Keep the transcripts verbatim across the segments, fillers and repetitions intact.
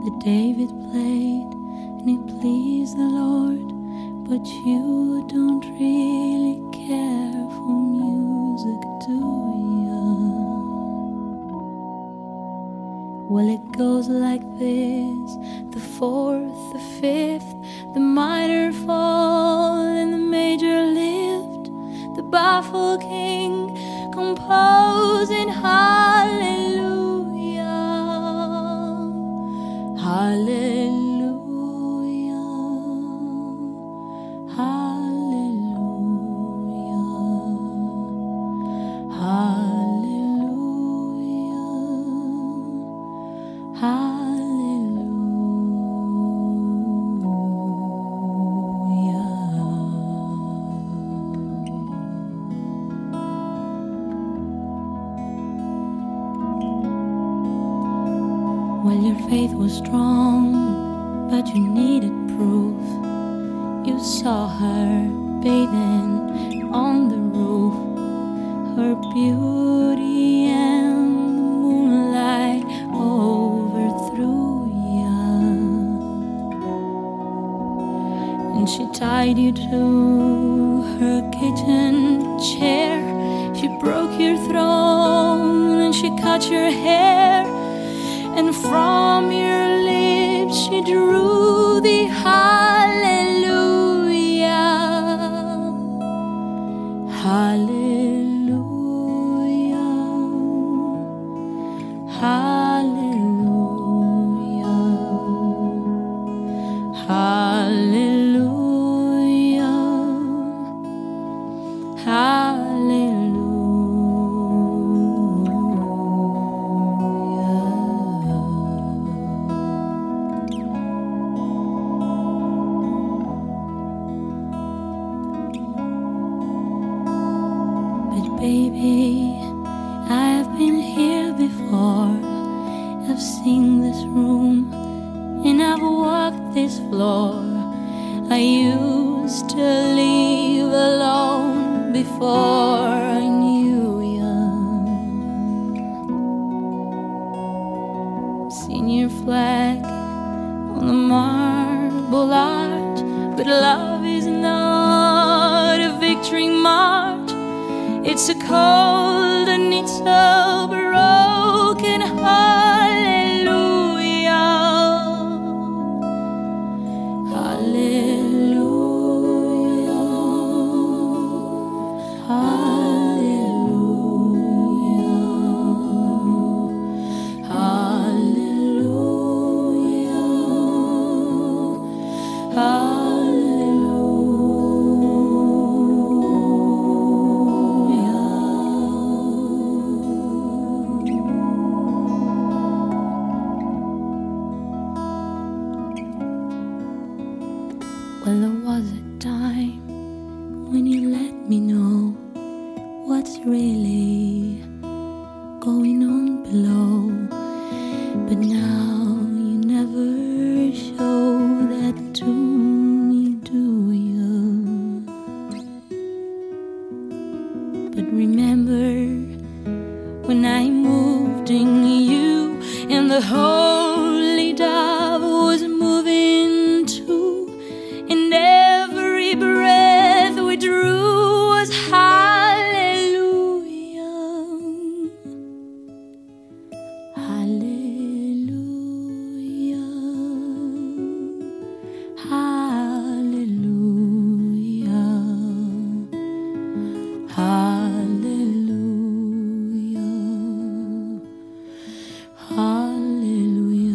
that David played, and it pleased the Lord. But you don't really care for music, do you? Well, it goes like this: the fourth, the fifth, the minor fall and the major lift, the baffled king composing hallelujah, hallelujah, hallelujah, hallelujah, hallelujah. Well, your faith was strong, but you needed proof. You saw her bathing on the roof, her beauty and the moonlight overthrew you, and she tied you to her kitchen chair. She broke your throne and she cut your hair, and from your lips she drew the hallelujah, hallelujah, hallelujah, hallelujah, hallelujah. Baby, I've been here before. I've seen this room and I've walked this floor. I used to live alone before I knew you. Seen your flag on the marble arch, but love is not a victory march. It's a cold and it's a broken hallelujah, hallelujah, hallelujah, hallelujah, hallelujah. Well, there was a time when you let me know what's really going on below, but now you never show that to me, do you? But remember when I moved in you and the holy dove was moving too, and every breath we drew was hallelujah, hallelujah, hallelujah, hallelujah, hallelujah.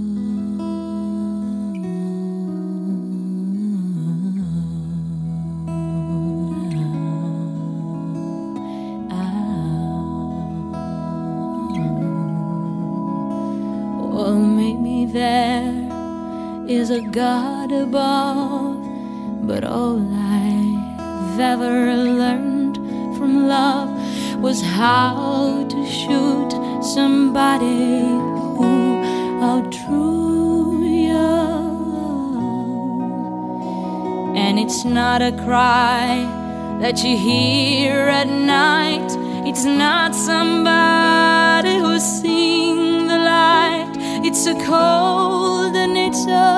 Well, maybe there is a God above, but all I've ever learned from love was how to shoot somebody who outdrew you. And it's not a cry that you hear at night. It's not somebody who's seen the light. It's It's a cold and it's a